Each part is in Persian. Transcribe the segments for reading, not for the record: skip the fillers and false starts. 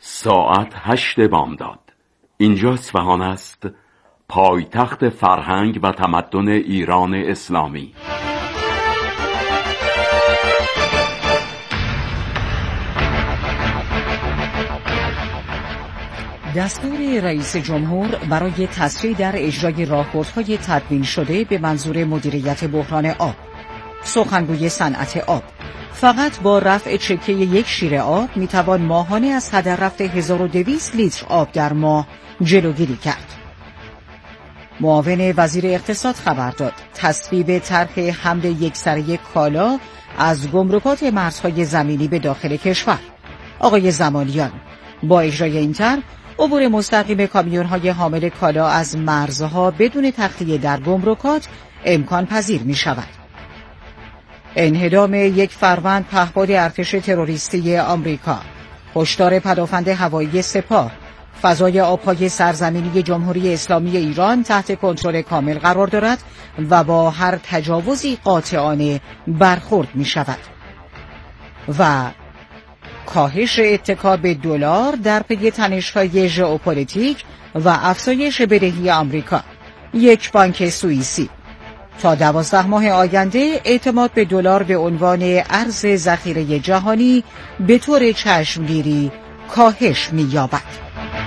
ساعت 8 بامداد. اینجا اصفهان است، پایتخت فرهنگ و تمدن ایران اسلامی. دستور رئیس جمهور برای تسریع در اجرای راهبردهای تدوین شده به منظور مدیریت بحران آب. سخنگوی صنعت آب: فقط با رفع چکه یک شیر آب میتوان ماهانه از هدر رفت 1200 لیتر آب در ماه جلوگیری کرد. معاون وزیر اقتصاد خبر داد تصویب طرح حمل یکسره کالا از گمرکات مرزهای زمینی به داخل کشور. آقای زمانیان: با اجرای این طرح عبور مستقیم کامیون‌های حامل کالا از مرزها بدون تخلیه در گمرکات امکان پذیر می شود. انهدام 1 فروند پهپاد ارتش تروریستی آمریکا. هشدار پدافند هوایی سپاه: فضای آبهای سرزمینی جمهوری اسلامی ایران تحت کنترل کامل قرار دارد و با هر تجاوزی قاطعانه برخورد می شود. و کاهش اتکا به دلار در پی تنش‌های ژئوپلیتیک و افزایش بدهی آمریکا. یک بانک سوئیسی: تا 12 ماه آینده اعتماد به دلار به عنوان ارز ذخیره جهانی به طور چشمگیری کاهش می‌یابد.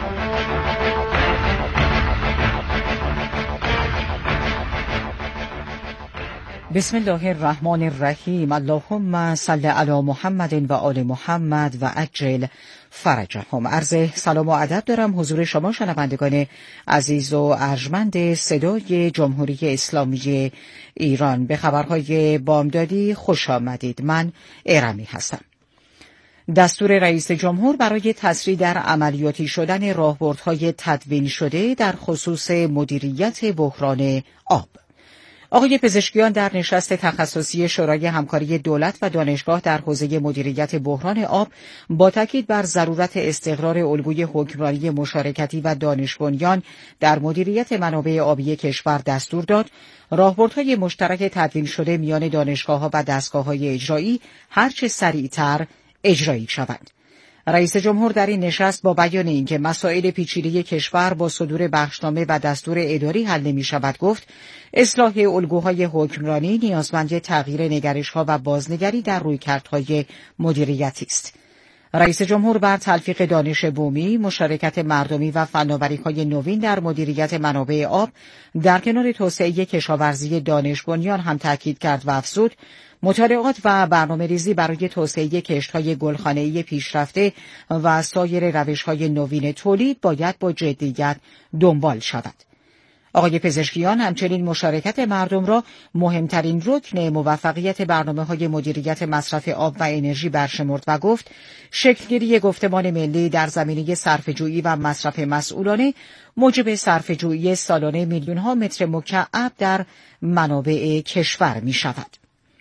بسم الله الرحمن الرحیم. اللهم صل علی محمد و آل محمد و عجل فرجهم. عرض سلام و ادب دارم حضور شما شنوندگان عزیز و ارجمند صدای جمهوری اسلامی ایران. به خبرهای بامدادی خوش آمدید. من ارمی هستم. دستور رئیس جمهور برای تسریع در عملیاتی شدن راهبردهای تدوین شده در خصوص مدیریت بحران آب. آقای پزشکیان در نشست تخصصی شورای همکاری دولت و دانشگاه در حوزه مدیریت بحران آب با تاکید بر ضرورت استقرار الگوی حکمرانی مشارکتی و دانش بنیان در مدیریت منابع آبی کشور دستور داد راهبردهای مشترک تدوین شده میان دانشگاه‌ها و دستگاه‌های اجرایی هرچه سریعتر اجرایی شوند. رئیس جمهور در این نشست با بیان اینکه مسائل پیچیده کشور با صدور بخشنامه و دستور اداری حل نمی‌شود گفت اصلاح الگوهای حکمرانی نیازمند تغییر نگرش‌ها و بازنگری در رویکردهای مدیریتی است. رئیس جمهور بر تلفیق دانش بومی، مشارکت مردمی و فناوری‌های نوین در مدیریت منابع آب در کنار توسعه کشاورزی دانش بنیان هم تاکید کرد و افزود مطالعات و برنامه‌ریزی برای توسعه کشت‌های گلخانه‌ای پیشرفته و سایر روش‌های نوین تولید باید با جدیت دنبال شود. آقای پزشکیان همچنین مشارکت مردم را مهمترین رکن موفقیت برنامه‌های مدیریت مصرف آب و انرژی برشمرد و گفت شکلگیری گفتمان ملی در زمینه صرفه‌جویی و مصرف مسئولانه موجب صرفه‌جویی سالانه میلیون‌ها متر مکعب در منابع کشور می‌شود.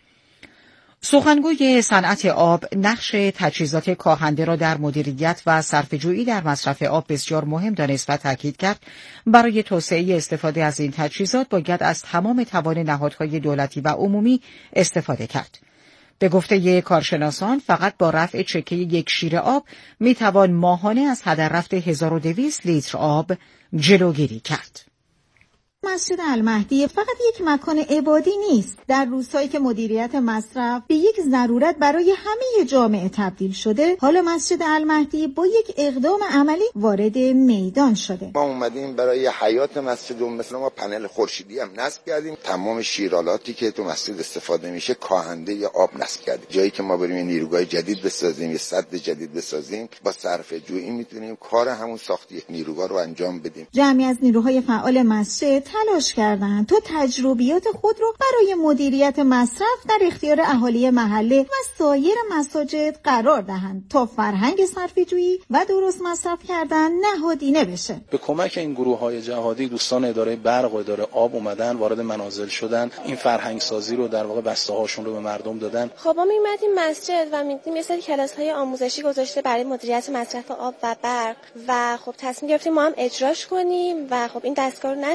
سخنگوی صنعت آب نقش تجهیزات کاهنده را در مدیریت و صرفه‌جویی در مصرف آب بسیار مهم دانست و تاکید کرد برای توسعه استفاده از این تجهیزات باید از تمام توان نهادهای دولتی و عمومی استفاده کرد. به گفته کارشناسان فقط با رفع چکه یک شیر آب میتوان ماهانه از هدر رفت 1200 لیتر آب جلوگیری کرد. مسجد المهدی فقط یک مکان عبادی نیست. در روزهایی که مدیریت مصرف به یک ضرورت برای همه جامعه تبدیل شده، حالا مسجد المهدی با یک اقدام عملی وارد میدان شده. ما اومدیم برای حیات مسجد مثلا ما پنل خورشیدی هم نصب کردیم. تمام شیرالاتی که تو مسجد استفاده میشه کاهنده یا آب نصب کردیم. جایی که ما بریم نیروگاه جدید بسازیم یا سد جدید بسازیم، با صرفه جویی میتونیم کار همون ساخت یک نیروگاه رو انجام بدیم. جمعی از نیروهای فعال مسجد تلاش کردند تا تجربیات خود رو برای مدیریت مصرف در اختیار اهالی محله و سایر مساجد قرار دهند تا فرهنگ صرفه‌جویی و درست مصرف کردن نهادینه بشه. به کمک این گروه‌های جهادی دوستان اداره برق و اداره آب اومدن وارد منازل شدن، این فرهنگ سازی رو در واقع بسته‌هاشون رو به مردم دادن. خب ما می‌اومدیم مسجد و می‌دیدیم یه سری کلاس‌های آموزشی گذاشته برای مدیریت مصرف آب و برق و خب تصمیم گرفتیم ما هم اجراش کنیم و خب این دستگاه رو نصب کردیم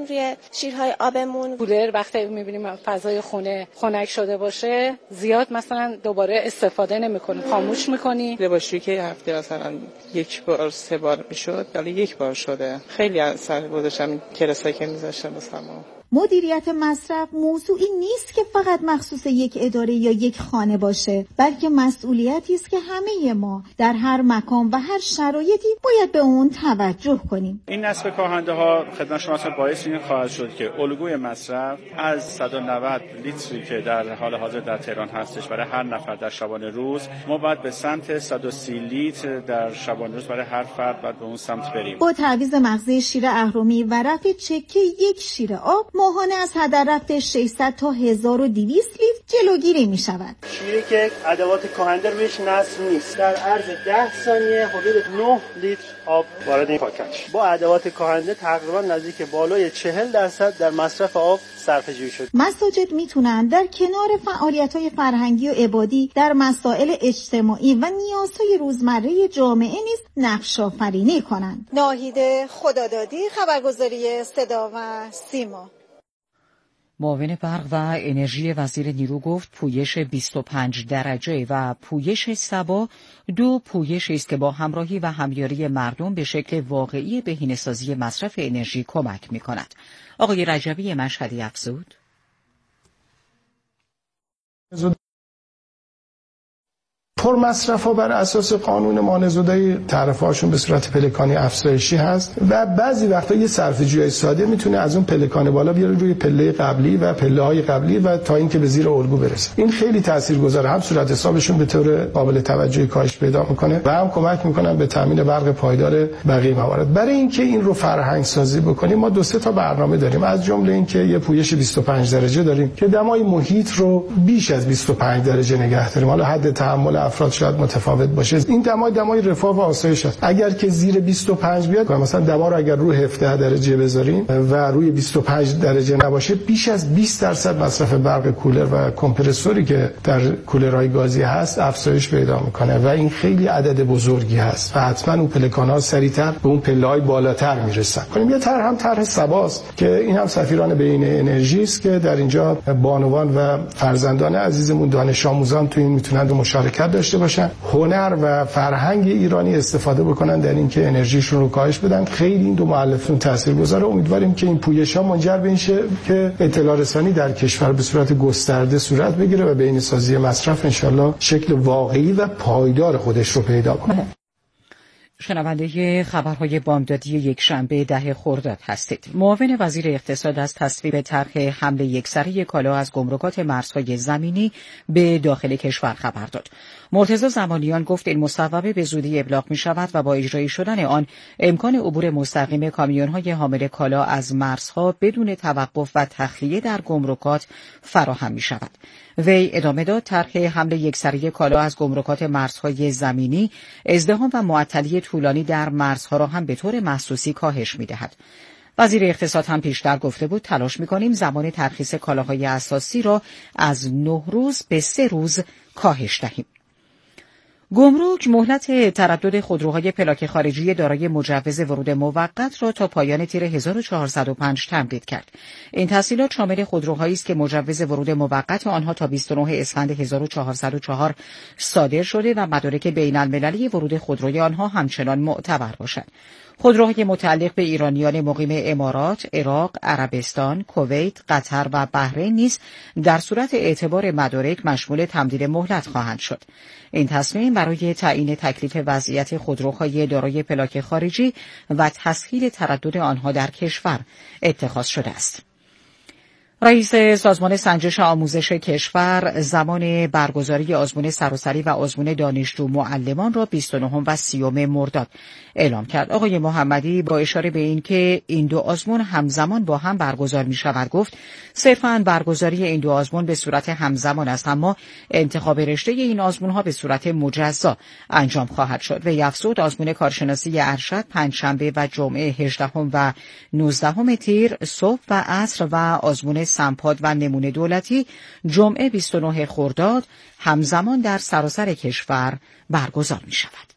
روی شیرهای آبمون. کولر وقتی می‌بینیم فضای خونه خنک شده باشه زیاد مثلا دوباره استفاده نمی‌کنیم، خاموش می‌کنیم. لباسشویی که هفته مثلا یک بار 3 بار میشد ولی 1 بار شده. خیلی اثر گذاشتم کلاسایی که می‌ذاشتم مثلا. مدیریت مصرف موضوعی نیست که فقط مخصوص یک اداره یا یک خانه باشه، بلکه مسئولیتی است که همه ما در هر مکان و هر شرایطی باید به اون توجه کنیم. این نصب کارنده ها خدمت شما باعث این خواهد شد که الگوی مصرف از 190 لیتری که در حال حاضر در تهران هستش برای هر نفر در شبانه روز، ما باید به سمت 130 لیتر در شبانه روز برای هر فرد باید به اون سمت بریم. با تعویض مغزه شیر اهرمی و رفع چکه یک شیر آب ماهانه از هدر رفت 600 تا 1200 لیتر جلوگیری می شود. شیری که ادوات کاهنده رویش نصب نیست، در عرض 10 ثانیه حدود 9 لیتر آب وارد این پاکت. با ادوات کاهنده تقریبا نزدیک بالای 40% در مصرف آب صرفه‌جویی شد. مساجد میتونن در کنار فعالیت‌های فرهنگی و عبادی در مسائل اجتماعی و نیازهای روزمره جامعه نیز نقش آفرینی کنند. ناهید خدادادی، خبرگزاری صدا و سیما. معاون برق و انرژی وزیر نیرو گفت پویش 25 درجه و پویش صبا 2 پویشی است که با همراهی و همیاری مردم به شکل واقعی بهینه‌سازی مصرف انرژی کمک می‌کند. آقای رجبی مشهدی افزود: پر مصرف ها بر اساس قانون مانع‌زدایی تعرفه هاشون به صورت پلکانی افزایشی هست و بعضی وقتا یه صرفه‌جویی ساده میتونه از اون پلکان بالا بیاره روی پله قبلی و پله‌های قبلی و تا اینکه به زیر الگو برسه. این خیلی تاثیرگذاره، هم صورت حسابشون به طور قابل توجهی کاهش پیدا میکنه و هم کمک میکنن به تامین برق پایدار بقیه موارد. برای اینکه این رو فرهنگ سازی بکنیم ما 2-3 تا برنامه داریم، از جمله اینکه یه پویش 25 درجه داریم که دمای محیط رو بیش از 25 درجه نگه داریم. حالا حد تحمل افراد شاید متفاوت باشه. این دمای رفاه و آسایش است. اگر که زیر 25 بیاد، مثلا دما رو اگر روی 17 درجه بذاریم و روی 25 درجه نباشه، بیش از 20% مصرف برق کولر و کمپرسوری که در کولرهای گازی هست افزایش پیدا میکنه و این خیلی عدد بزرگی هست و حتما اون پلکان‌ها سریعتر به اون پله‌های بالاتر میرسن. کنیم یه طرح هم طرح صباست که این هم سفیران بین انرژی است که در اینجا بانوان و فرزندان عزیزمون دانش آموزان تو این میتونن مشارکت داشته باشن، هنر و فرهنگ ایرانی استفاده بکنن در اینکه انرژیشون رو کاهش بدن. خیلی این دو مؤلفه تاثیرگذاره. امیدواریم که این پویش‌ها منجر به این شه که اطلاع رسانی در کشور به صورت گسترده صورت بگیره و بهینه‌سازی مصرف انشالله شکل واقعی و پایدار خودش رو پیدا کنه. شنونده خبرهای بامدادی یک شنبه 10 خرداد هستید. معاون وزیر اقتصاد از تصویب طرح حمله یکسره کالا از گمرکات مرزهای زمینی به داخل کشور خبر داد. مرتضی زمانیان گفت این مصوبه به زودی ابلاغ می شود و با اجرای شدن آن امکان عبور مستقیم کامیون‌های حامل کالا از مرزها بدون توقف و تخلیه در گمرکات فراهم می شود. وی ادامه داد طرح حمله یکسره کالا از گمرکات مرزهای زمینی ازدحام و معطلی طولانی در مرزها را هم به طور محسوسی کاهش می دهد. وزیر اقتصاد هم پیشتر گفته بود تلاش می کنیم زمان ترخیص کالاهای اساسی را از 9 روز به 3 روز کاهش دهیم. گمرک مهلت تردد خودروهای پلاک خارجی دارای مجوز ورود موقت را تا پایان تیر 1405 تمدید کرد. این تسهیلات شامل خودروهایی است که مجوز ورود موقت آنها تا 29 اسفند 1404 صادر شده و مدارک بین‌المللی ورود خودروی آنها همچنان معتبر باشد. خودروهای متعلق به ایرانیان مقیم امارات، عراق، عربستان، کویت، قطر و بحرین نیز در صورت اعتبار مدارک مشمول تمدید مهلت خواهند شد. این تصمیم برای تعیین تکلیف وضعیت خودروهای دارای پلاک خارجی و تسهیل تردد آنها در کشور اتخاذ شده است. رئیس سازمان سنجش آموزش کشور زمان برگزاری آزمون سراسری و آزمون دانشجو معلمان را 29 و 30 مرداد اعلام کرد. آقای محمدی با اشاره به این که این دو آزمون همزمان با هم برگزار می شود گفت صرفاً برگزاری این دو آزمون به صورت همزمان است، اما انتخاب رشته این آزمون ها به صورت مجزا انجام خواهد شد. و افزود آزمون کارشناسی ارشد پنجشنبه و جمعه 18 و 19 تیر صبح و عصر و آزمون سمپاد و نمونه دولتی جمعه 29 خرداد همزمان در سراسر کشور برگزار می شود.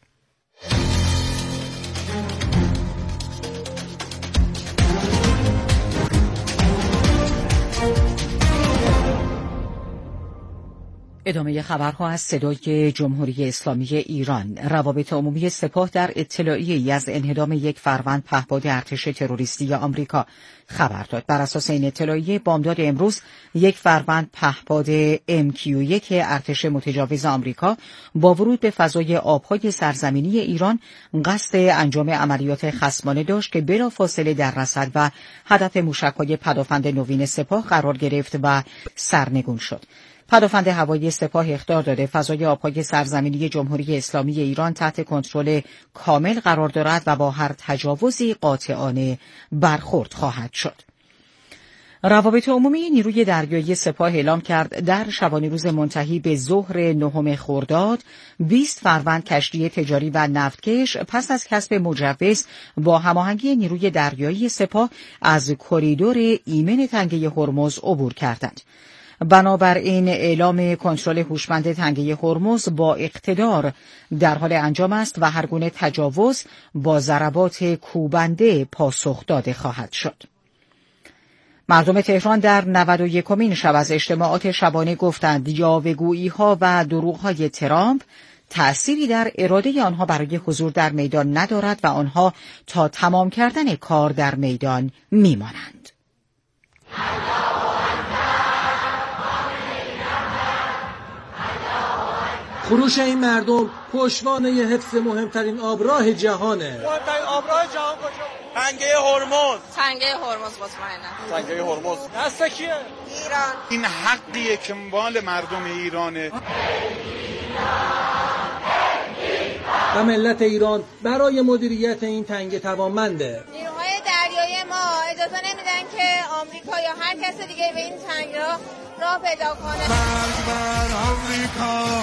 ادامه خبرها از صدای جمهوری اسلامی ایران. روابط عمومی سپاه در اطلاعیه‌ای از انهدام یک فروند پهپاد ارتش تروریستی آمریکا خبر داد. بر اساس این اطلاعیه بامداد امروز یک فروند پهپاد MQ-1 ارتش متجاوز آمریکا با ورود به فضای آبهای سرزمینی ایران قصد انجام عملیات خصمانه داشت که بلافاصله در رصد و هدف موشک‌های پدافند نوین سپاه قرار گرفت و سرنگون شد. پدافند هوایی سپاه اخطار داده فضای آبهای سرزمینی جمهوری اسلامی ایران تحت کنترل کامل قرار دارد و با هر تجاوزی قاطعانه برخورد خواهد شد. روابط عمومی نیروی دریایی سپاه اعلام کرد در شبانه روز منتهی به ظهر 9 خرداد 20 فروند کشتی تجاری و نفتکش پس از کسب مجوز با هماهنگی نیروی دریایی سپاه از کریدور ایمن تنگه هرمز عبور کردند. بنابراین اعلام کنترل هوشمند تنگه هرمز با اقتدار در حال انجام است و هر گونه تجاوز با ضربات کوبنده پاسخ داده خواهد شد. مردم تهران در 91مین شب از اجتماعات شبانه گفتند یاوه‌گویی‌ها و دروغ‌های ترامپ تأثیری در اراده آنها برای حضور در میدان ندارد و آنها تا تمام کردن کار در میدان میمانند. خروش این مردم پشتوانه حفظ مهمترین آبراه جهانه. مهمترین آبراه جهان کجا؟ تنگه هرمز. تنگه هرمز مطمئنم. تنگه هرمز. دست کیه؟ ایران. این حقیه که مال مردم ایرانه. و ملت ایران برای مدیریت این تنگه توانمنده. نیروهای دریایی ما اجازه نمیدن که آمریکا یا هر کس دیگه به این تنگه راه پیدا کنه. بر آمریکا.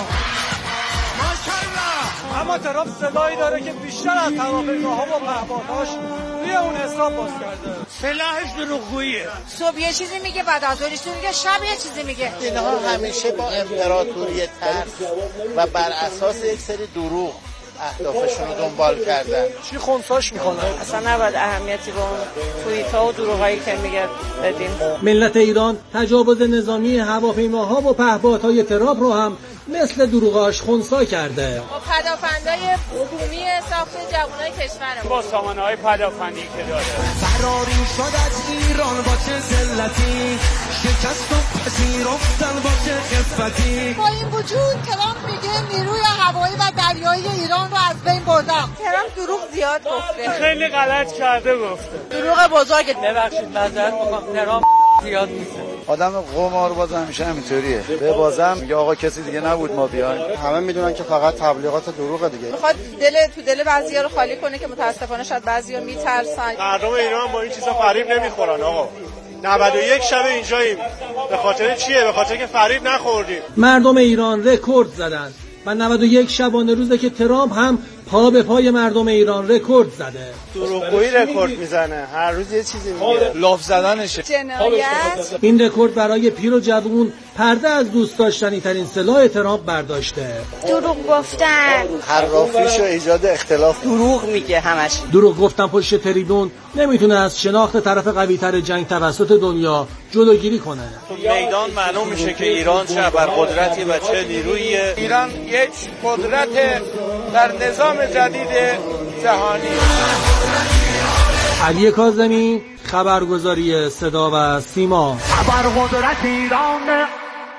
اما ترامپ صدایی داره که بیشتر از هواپیماها و پهپادهاش روی اون حساب باز کرده. سلاحش دروغگوییه. صبح یه چیزی میگه بعد از ظهر میگه شب یه چیزی میگه. اینها همیشه با امپراتوری ترس و بر اساس یک سری دروغ اهدافشون رو دنبال کردن. چی خونساش میکنن؟ اصلا نباید اهمیتی به اون توییت‌ها و دروغایی که میگه بدیم. ملت ایران تجاوز نظامی هواپیماها و پهپادهای ترامپ رو هم مثل دروغاش خونسا کرده. با پدافندای بومی ساخت جوانای کشورمون با سامانه‌های پدافندی که داره. فراری شد از ایران با چه ذلتی، شکست و پذیرفتن با چه خفتی. با این وجود ترامپ میگه نیروی هوایی و دریایی ایران رو از بین بردم. ترامپ دروغ زیاد گفته. خیلی غلط کرده گفته. دروغ بزرگ. ببخشید معذرت می‌خوام ترامپ زیاد میگه. آدم قمارباز همیشه همینطوریه. به بازم میگه آقا کسی دیگه نبود ما بیایم. همه میدونن که فقط تبلیغات دروغه دیگه. میخواد تو دل بعضیا رو خالی کنه که متاسفانه شاید بعضیا میترسن. مردم ایران با این چیزا فریب نمیخورن آقا. 91 شب اینجاییم. به خاطر چیه؟ به خاطر که فریب نخوردیم. مردم ایران رکورد زدن و 91 شبانه روزه که ترامپ هم پا به پای مردم ایران رکورد زده. دروغگویی رکورد میزنه. هر روز یه چیزی میگه. لاف زدنشه. جنایت. این رکورد برای پیر و جوون پرده از دوست داشتنی ترین سلاح ترامپ برداشته. دروغ گفتن. حرافیش و ایجاد اختلاف. دروغ میگه همش. دروغ گفتن پشت تریبون نمیتونه از شناخت طرف قوی تر جنگ توسط دنیا جلوگیری کنه. تو میدان معلوم میشه که ایران چه ابرقدرتی و چه نیرویی. ایران یک قدرت در نظام جدید جهانی. علی کاظمی، خبرگزاری صدا و سیما. ابرقدرت ایران.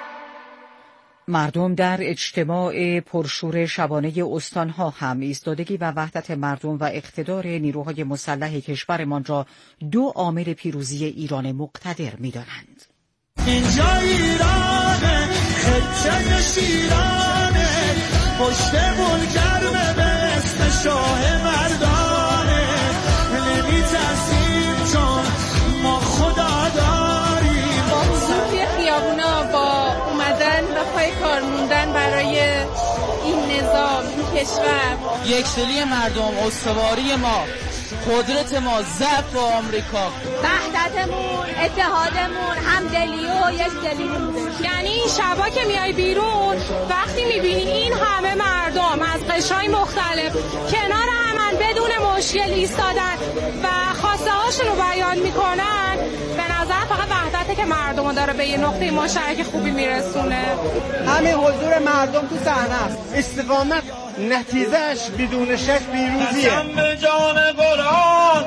مردم در اجتماع پرشور شبانه استانها هم ایستادگی و وحدت مردم و اقتدار نیروهای مسلح کشورمان را دو عامل پیروزی ایران مقتدر می‌دانند. اینجا ایرانه، خطه شیرانه، پشت گرمه به اسم شاه مردانه، نمی‌ترسیم چون ما خدا داریم. با حضور توی خیابونا، با اومدن و پای کار موندن برای این نظام، این کشور، یکسری مردم، استواری ما، قدرت ما، ضعف آمریکا، وحدتمون، اتحادمون، همدلی و یکدلیمون. یعنی این شبا که میای بیرون وقتی میبینی این همه مردم از قشرهای مختلف کنار همن بدون مشکل ایستادن و خواسته هاشون رو بیان میکنن، به نظر فقط وحدته که مردم داره به یه نقطه مشترک خوبی میرسونه. همین حضور مردم تو صحنه است. استقامت نتیجهش بدون شک پیروزیه. قسم به جان قرآن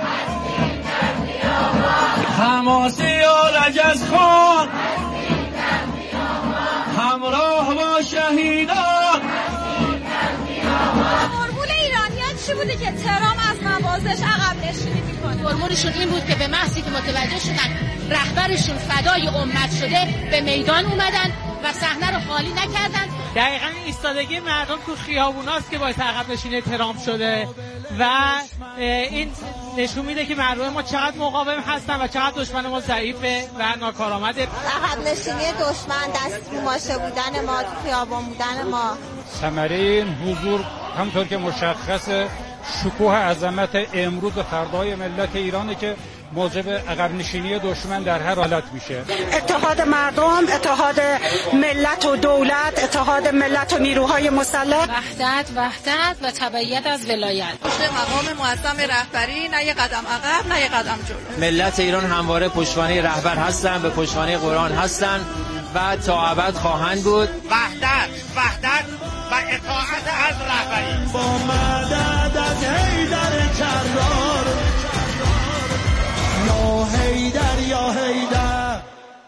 حماسی و رجز خان همراه با شهیدان. فرمول ایرانیان چی بوده که ترام از نوازش عقب نشینی میکنه؟ فرمولشون این بود که به محضی که متوجه شدن رهبرشون فدای امت شده به میدان اومدن و صحنه رو خالی نکردن. دقیقاً ایستادگی مردم تو خیابوناست که باعث عقب نشینی ترامپ شده و این نشون میده که مردم ما چقدر مقاوم هستن و چقدر دشمن ما ضعیفه و ناکارآمده. عقب نشینی دشمن، دست ماشه بودن ما، تو خیابان بودن ما. ثمره این حضور همطور که مشخص شکوه عظمت امروز و فردای ملت ایرانه که موجب عقب نشینی دشمن در هر حالت میشه. اتحاد مردم، اتحاد ملت و دولت، اتحاد ملت و نیروهای مسلح. وحدت و تبعیت از ولایت. پشت مقام معظم رهبری، نه یه قدم عقب نه یه قدم جلو. ملت ایران همواره پشتوانه رهبر هستن، به پشتوانه قرآن هستن و تا ابد خواهند بود. وحدت و اطاعت از رهبری. با مدد از حیدر کرار یا حیدر یا حیدر.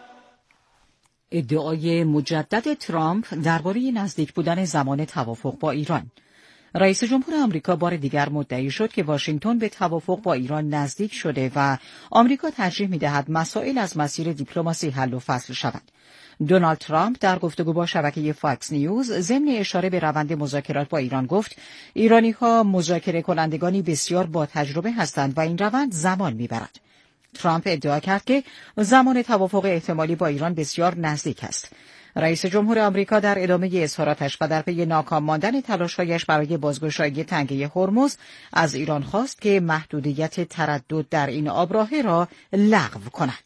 ادعای مجدد ترامپ درباره نزدیک بودن زمان توافق با ایران. رئیس جمهور آمریکا بار دیگر مدعی شد که واشنگتن به توافق با ایران نزدیک شده و آمریکا ترجیح می‌دهد مسائل از مسیر دیپلماسی حل و فصل شود. دونالد ترامپ در گفتگو با شبکه فاکس نیوز ضمن اشاره به روند مذاکرات با ایران گفت ایرانی‌ها مذاکره کنندگانی بسیار با تجربه هستند و این روند زمان می‌برد. ترامپ ادعا کرد که زمان توافق احتمالی با ایران بسیار نزدیک است. رئیس جمهور آمریکا در ادامه اظهاراتش و در پی ناکام ماندن تلاش‌هایش برای بازگشایی تنگه هرمز از ایران خواست که محدودیت تردد در این آبراهه را لغو کند.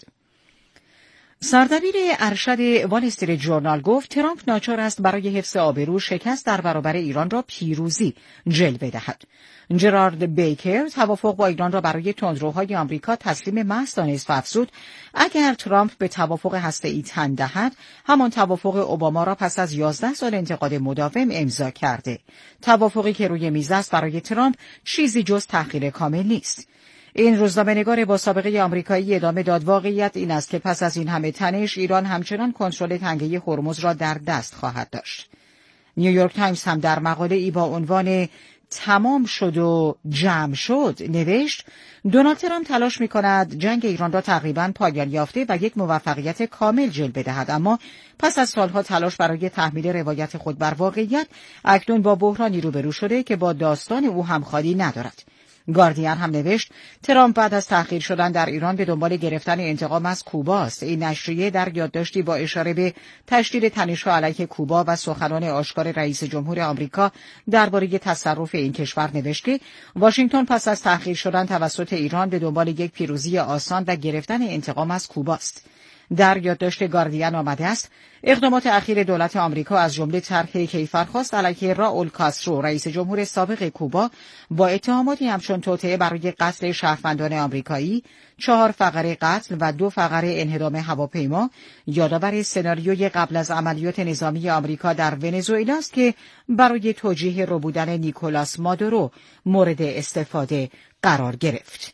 سردبیر ارشد وال استریت ژورنال گفت ترامپ ناچار است برای حفظ آبرو شکست در برابر ایران را پیروزی جلوه دهد. جرارد بیکر توافق با ایران را برای تندروهای آمریکا تسلیم محض دانست و افزود اگر ترامپ به توافق هسته‌ای تن دهد همان توافق اوباما را پس از 11 سال انتقاد مداوم امضا کرده. توافقی که روی میز است برای ترامپ چیزی جز تحقیر کامل نیست. این روزنامه‌نگار با سابقه آمریکایی ادامه داد واقعیت این است که پس از این همه تنش ایران همچنان کنترل تنگه هرمز را در دست خواهد داشت. نیویورک تایمز هم در مقاله‌ای با عنوان تمام شد و جمع شد نوشت دونالد ترامپ تلاش می‌کند جنگ ایران را تقریباً پایان یافته و یک موفقیت کامل جلوه دهد، اما پس از سالها تلاش برای تحمیل روایت خود بر واقعیت اکنون با بحرانی روبرو شده که با داستان او همخوانی ندارد. گاردین هم نوشت ترامپ بعد از تأخیر شدن در ایران به دنبال گرفتن انتقام از کوبا است. این نشریه در یادداشتی با اشاره به تشدید تنش‌ها علیه کوبا و سخنان آشکار رئیس جمهور آمریکا درباره تصرف این کشور نوشت که واشنگتن پس از تأخیر شدن توسط ایران به دنبال یک پیروزی آسان و گرفتن انتقام از کوبا است. در یادداشت گاردین آمده است اقدامات اخیر دولت آمریکا از جمله طرح کیفرخواست علیه راول کاسترو رئیس جمهور سابق کوبا با اتهاماتی همچون توطئه برای قتل شهروندان آمریکایی، 4 فقره قتل و 2 فقره انهدام هواپیما یادآور سناریوی قبل از عملیات نظامی آمریکا در ونزوئلا است که برای توجیه ربودن نیکولاس مادورو مورد استفاده قرار گرفت.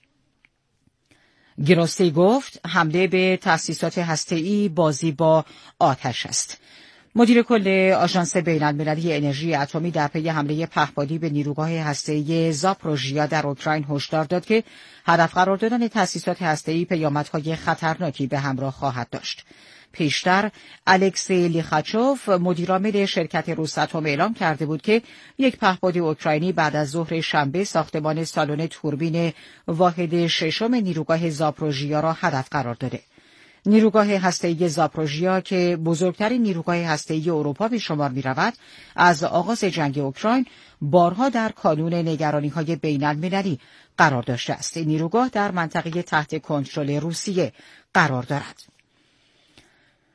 گروسی گفت حمله به تأسیسات هسته‌ای بازی با آتش است. مدیر کل آژانس بین‌المللی انرژی اتمی در پی حمله پهپادی به نیروگاه هسته‌ای زاپروژیا در اوکراین هشدار داد که هدف قرار دادن تأسیسات هسته‌ای پیامدهای خطرناکی به همراه خواهد داشت. پیشتر الکسی لیخاچوف مدیرعامل شرکت روساتوم اعلام کرده بود که یک پهپاد اوکراینی بعد از ظهر شنبه ساختمان سالن توربین واحد ششم نیروگاه زاپروژیا را هدف قرار داده. نیروگاه هسته‌ای زاپروژیا که بزرگترین نیروگاه هسته‌ای اروپا به شمار می‌رود، از آغاز جنگ اوکراین بارها در کانون نگرانی‌های بین‌المللی قرار داشته است. این نیروگاه در منطقه تحت کنترل روسیه قرار دارد.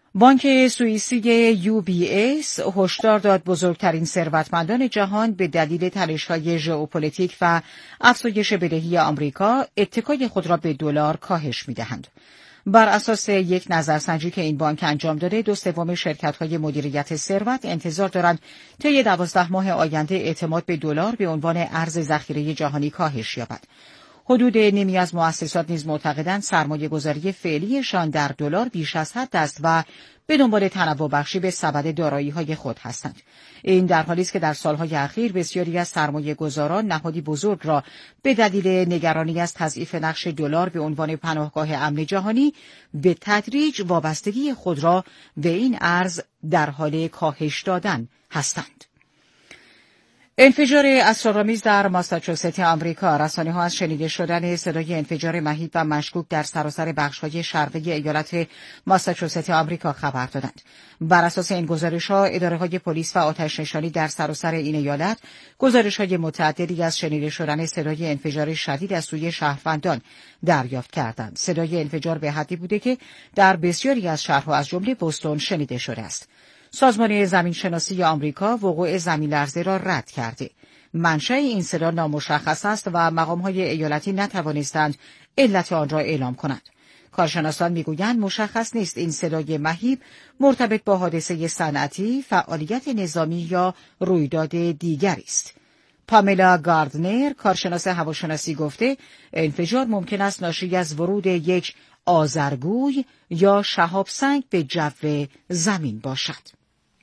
بانک سوئیسی UBS هشدار داد بزرگترین ثروتمندان جهان به دلیل تنش‌های ژئوپلیتیک و افزایش بدهی آمریکا اتکای خود را به دلار کاهش می‌دهند. بر اساس یک نظرسنجی که این بانک انجام داده، 2/3 شرکت‌های مدیریت ثروت انتظار دارند طی 12 ماه آینده اعتماد به دلار به عنوان ارز ذخیره جهانی کاهش یابد. حدود نیمی از مؤسسات نیز معتقدند سرمایه‌گذاری فعلیشان در دلار بیش از حد است و به دنبال تنوع بخشی به سبد دارایی‌های خود هستند. این در حالی است که در سالهای اخیر بسیاری از سرمایه‌گذاران نهادی بزرگ را به دلیل نگرانی از تضعیف نقش دلار به عنوان پناهگاه امن جهانی به تدریج وابستگی خود را به این ارز در حال کاهش دادن هستند. انفجار اسرارآمیز در ماساچوست آمریکا. رسانه‌ها از شنیده شدن صدای انفجار مهیب و مشکوک در سراسر بخش‌های شرقی ایالت ماساچوست آمریکا خبر دادند. بر اساس این گزارش‌ها، اداره‌های پلیس و آتش‌نشانی در سراسر این ایالت گزارش‌های متعددی از شنیده شدن صدای انفجار شدید از سوی شهروندان دریافت کردند. صدای انفجار به حدی بوده که در بسیاری از شهرها از جمله بوستون شنیده شده است. سازمان زمینشناسی آمریکا وقوع زمین‌لرزه را رد کرده. منشأ این صدا نامشخص است و مقام‌های ایالتی نتوانستند علت آن را اعلام کنند. کارشناسان می‌گویند مشخص نیست این صدای مهیب مرتبط با حادثه صنعتی، فعالیت نظامی یا رویداد دیگری است. پاملا گاردنر، کارشناس هواشناسی، گفته انفجار ممکن است ناشی از ورود یک آذرگوی یا شهاب سنگ به جو زمین باشد.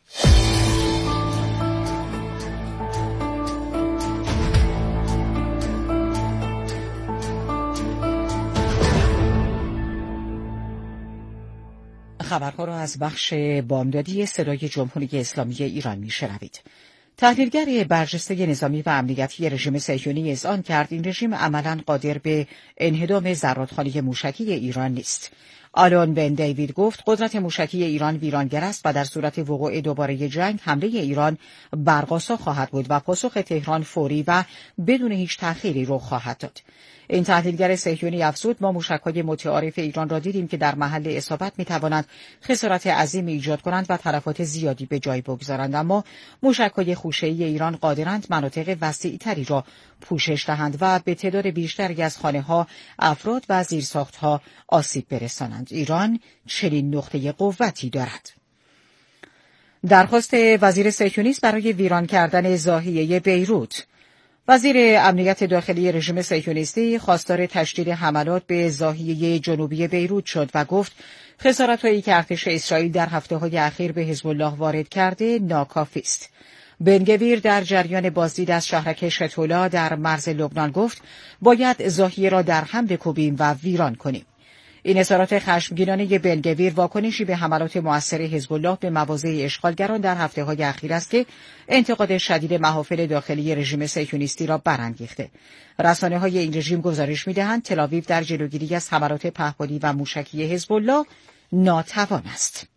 خبرها را از بخش بامدادی صدای جمهوری اسلامی ایران میشنوید. تحلیلگر برجسته نظامی و امنیتی رژیم صهیونی اذعان کرد این رژیم عملاً قادر به انهدام زرادخانه موشکی ایران نیست. آلون بن دیوید گفت قدرت موشکی ایران ویرانگر است و در صورت وقوع دوباره جنگ حمله ایران برق‌آسا خواهد بود و پاسخ تهران فوری و بدون هیچ تأخیری رخ خواهد داد. این تحلیلگر صهیونی افزود ما موشک‌های متعارف ایران را دیدیم که در محل اصابت می‌توانند خسارت عظیمی ایجاد کنند و تلفات زیادی به جای بگذارند، اما موشک‌های خوشه‌ای ایران قادرند مناطق وسیع‌تری را پوشش دهند و به تعداد بیشتری از خانه‌ها، افراد و زیرساخت‌ها آسیب برسانند. ایران چنین نقطه قوتی دارد. درخواست وزیر صهیونیست برای ویران کردن زاهیه بیروت. وزیر امنیت داخلی رژیم صهیونیستی خواستار تشدید حملات به زاهیه جنوبی بیروت شد و گفت خسارت‌هایی که ارتش اسرائیل در هفته‌های اخیر به حزب الله وارد کرده ناکافی است. بن گویر در جریان بازدید از شهرک شتولا در مرز لبنان گفت باید زاهیه را در هم بکوبیم و ویران کنیم. این اظهارات خشمگینانه بن گویر واکنشی به حملات مؤثر حزب الله به مواضع اشغالگران در هفته‌های اخیر است که انتقاد شدید محافل داخلی رژیم صهیونیستی را برانگیخته. رسانه‌های این رژیم گزارش می‌دهند تل‌آویو در جلوگیری از حملات پهپادی و موشکی حزب الله ناتوان است.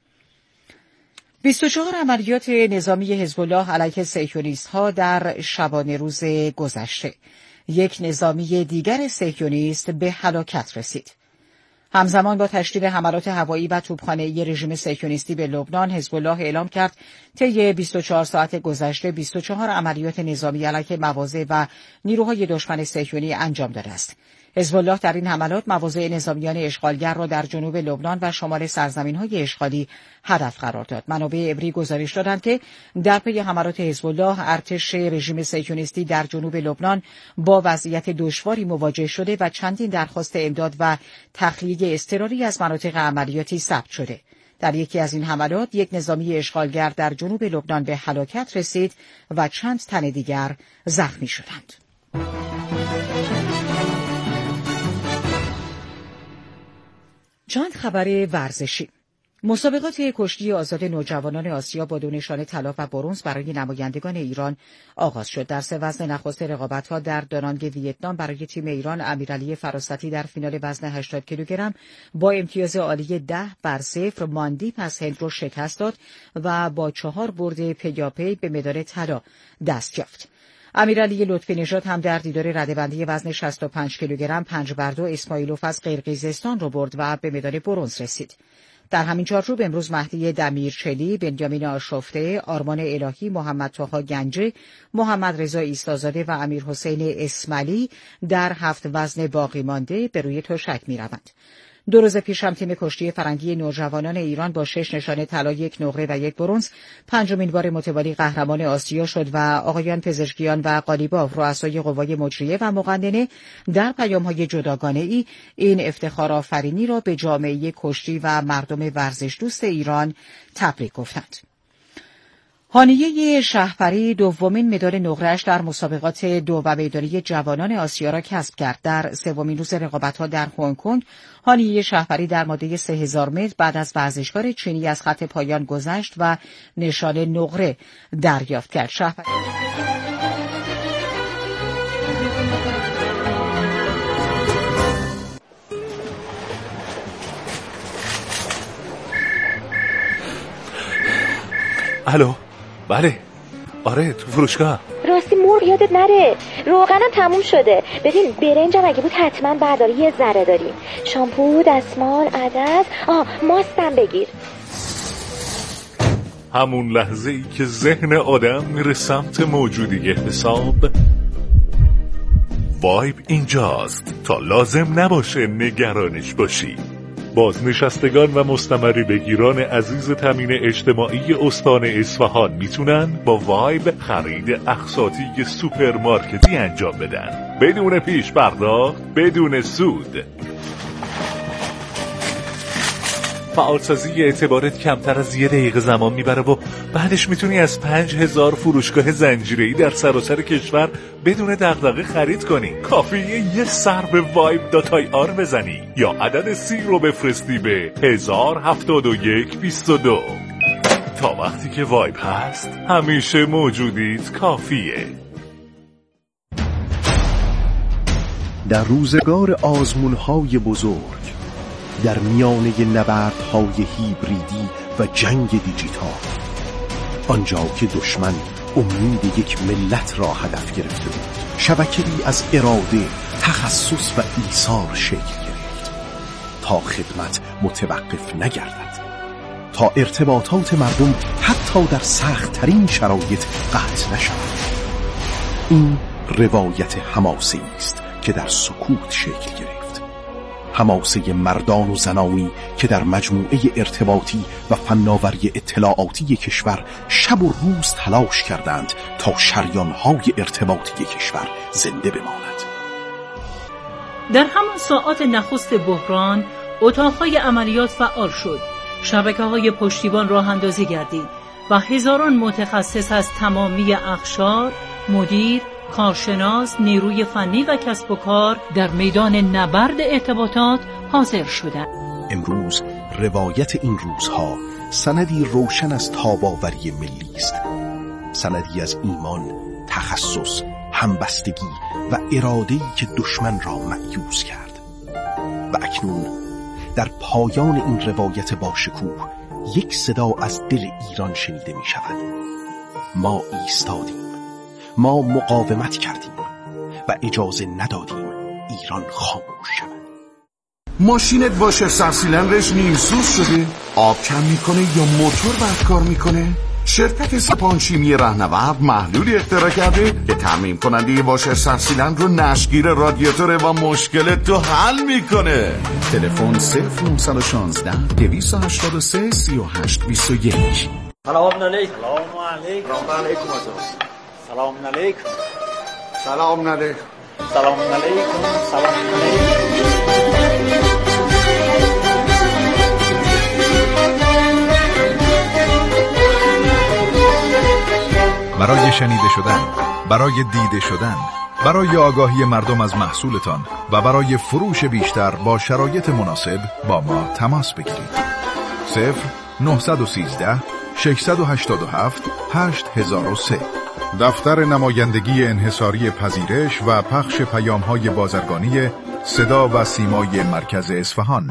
24 عملیات نظامی حزب الله علیه صهیونیست‌ها در شبانه روز گذشته. یک نظامی دیگر صهیونیست به هلاکت رسید. همزمان با تشدید حملات هوایی و توپخانه‌ای رژیم صهیونیستی به لبنان، حزب الله اعلام کرد طی 24 ساعت گذشته 24 عملیات نظامی علیه مواضع و نیروهای دشمن صهیونی انجام داده است. حزب الله در این حملات مواضع نظامیان اشغالگر را در جنوب لبنان و شمال سرزمین‌های اشغالی هدف قرار داد. منابع عبری گزارش دادند که در پی حملات حزب الله ارتش رژیم صهیونیستی در جنوب لبنان با وضعیت دشواری مواجه شده و چندین درخواست امداد و تخلیه اضطراری از مناطق عملیاتی ثبت شده. در یکی از این حملات یک نظامی اشغالگر در جنوب لبنان به هلاکت رسید و چند تن دیگر زخمی شدند. چند خبر ورزشی. مسابقات کشتی آزاد نوجوانان آسیا با 2 نشان طلا و برنز برای نمایندگان ایران آغاز شد. در 3 وزن نخست رقابت‌ها در دانانگ ویتنام برای تیم ایران امیرعلی فراستی در فینال وزن 80 کیلوگرم با امتیاز عالی 10-0 ماندیپ از هند را شکست داد و با 4 برد پیاپی به مدال طلا دست یافت. امیرعلی لطفی نژاد هم در دیدار رده‌بندی وزن 65 کیلوگرم 5-2 اسماعیلوف از قرقیزستان را برد و به مدال برنز رسید. در همین چارچوب امروز مهدی دمیرچلی، بنیامین آشفته، آرمان الهی، محمد طاها گنجه، محمد رضا ایستازاده و امیرحسین اسماعیلی در 7 وزن باقی مانده به روی تشک می‌روند. 2 روز پیش هم تیم کشتی فرنگی نوجوانان ایران با 6 نشانه طلا، 1 نقره و 1 برنز 5مین بار متوالی قهرمان آسیا شد و آقایان پزشکیان و قالیباف، رؤسای قوای مجریه و مقننه در پیام‌های جداگانه‌ای این افتخار آفرینی را به جامعه کشتی و مردم ورزش دوست ایران تبریک گفتند. هانیه شهپری 2مین مدال نقره‌اش در مسابقات 2 و میدانی جوانان آسیا را کسب کرد. در 3مین روز رقابت‌ها در هنگ کنگ، هانیه شهپری در ماده 3000 متر بعد از ورزشکار چینی از خط پایان گذشت و نشان نقره دریافت کرد. شهپری الو، بله، آره، تو فروشگاه. راستی مرغ یادت نره، روغنم تموم شده. ببین برنجم اگه بود حتما برداری، یه ذره داریم. شامپو، دستمال، عدس، ماستم بگیر. همون لحظه ای که ذهن آدم میره سمت موجودی حساب، وایب اینجاست تا لازم نباشه نگرانش باشی. بازنشستگان و مستمری بگیران عزیز تامین اجتماعی استان اصفهان میتونن با وایب خرید اقساطی سوپرمارکتی انجام بدن بدون پیش پرداخت، بدون سود. فعالسازی اعتبارت کمتر از 1 دقیقه زمان میبره و بعدش میتونی از 5000 فروشگاه زنجیره‌ای در سراسر کشور بدون دغدغه خرید کنی. کافیه یه سر به vibe.ir بزنی یا عدد 30 رو بفرستی به 107122. تا وقتی که وایب هست همیشه موجودیت کافیه. در روزگار آزمون‌های بزرگ، در میانه نبردهای هیبریدی و جنگ دیجیتال، آنجا که دشمن امید یک ملت را هدف گرفته بود، شبکه‌ای از اراده، تخصص و ایثار شکل گرفت تا خدمت متوقف نگردد، تا ارتباطات مردم حتی در سخت‌ترین شرایط قطع نشود. این روایت حماسه‌ای است که در سکوت شکل گرفت، حماسه مردان و زنانی که در مجموعه ارتباطی و فناوری اطلاعاتی کشور شب و روز تلاش کردند تا شریان‌های ارتباطی کشور زنده بماند. در همان ساعات نخست بحران، اتاقهای عملیات فعال شد، شبکه‌های پشتیبان راه اندازی گردید و هزاران متخصص از تمامی اقشار، مدیر، کارشناس، نیروی فنی و کسب و کار در میدان نبرد ارتباطات حاضر شدند. امروز روایت این روزها سندی روشن از تاب‌آوری ملی است، سندی از ایمان، تخصص، همبستگی و اراده‌ای که دشمن را مأیوس کرد. و اکنون در پایان این روایت باشکوه یک صدا از دل ایران شنیده می شود. ما ایستادیم، ما مقاومت کردیم و اجازه ندادیم ایران خاموش شود. ماشینت واشر سیلندرش نیمسوز شده؟ آب کم میکنه یا موتور بد کار میکنه؟ شرکت سپان شیمی رهنورد محلولی اختراع کرده که تامین کننده واشر سیلندر رو نشگیر رادیاتور و مشکلت تو حل میکنه. تلفن 0916 283 3821. سلام علیکم. سلام علیکم. سلام علیکم. سلام علیکم. سلام علیکم. سلام علیکم. برای شنیده شدن، برای دیده شدن، برای آگاهی مردم از محصولتان و برای فروش بیشتر با شرایط مناسب با ما تماس بگیرید. 0913 687 8003. دفتر نمایندگی انحصاری پذیرش و پخش پیام‌های بازرگانی صدا و سیمای مرکز اصفهان.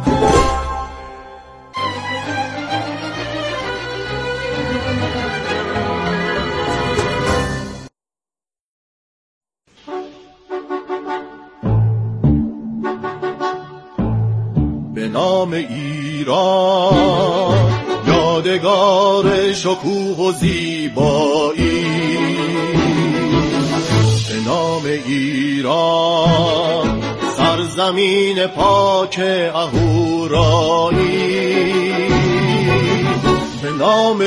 به نام ایران، یادگار شکوه و زیبایی. به نام ایران، سرزمین پاک اهورایی. به نام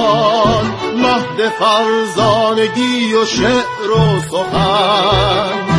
ایران، مهد فرزانگی و شعر و سخن.